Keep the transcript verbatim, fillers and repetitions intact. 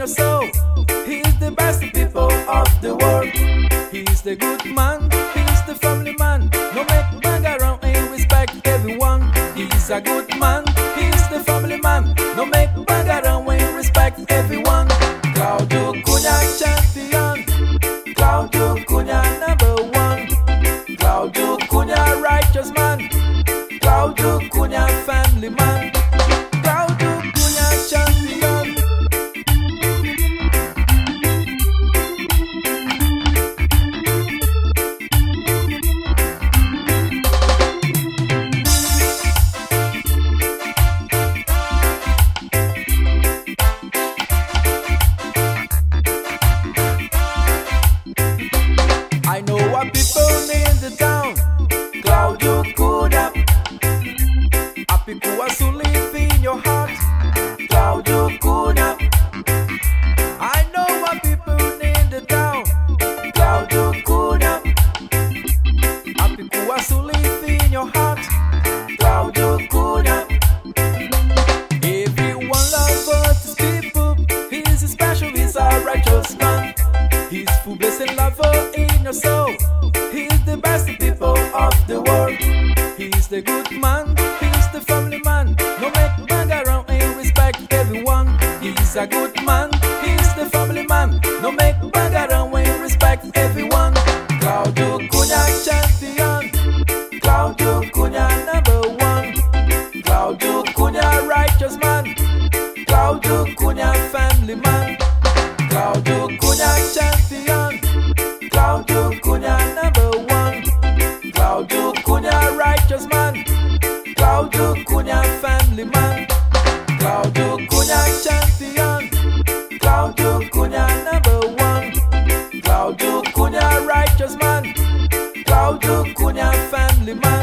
soul. He's the best people of the world. He's the good man, he's the family man. No make bang around and respect everyone. He's a good man, he's the family man. No make bang around and respect everyone. Claudio Cunha champion, Claudio Cunha number one, Claudio Cunha righteous man, Claudio Cunha family man, Claudio Cunha champion. I know what people in the town, Claudio Cunha. A people who live in your heart, Claudio Cunha. I know what people in the town, Claudio Cunha. A people who live in your heart, Claudio Cunha. Everyone loves his people. He's a special, he's a righteous man. He's full blessing lover in your soul. He's the best people of the world. He's the good man, he's the family man. No make bang around and respect everyone. He's a good man, he's the family man. No make bang around and respect everyone. Claudio Cunha champion, Claudio Cunha number one, Claudio Cunha righteous man, Claudio Cunha family man, Claudio Cunha champion, Claudio Cunha number one, Claudio Cunha righteous man, Claudio Cunha family man, Claudio Cunha champion, Claudio Cunha number one, Claudio Cunha righteous man, Claudio Cunha family man.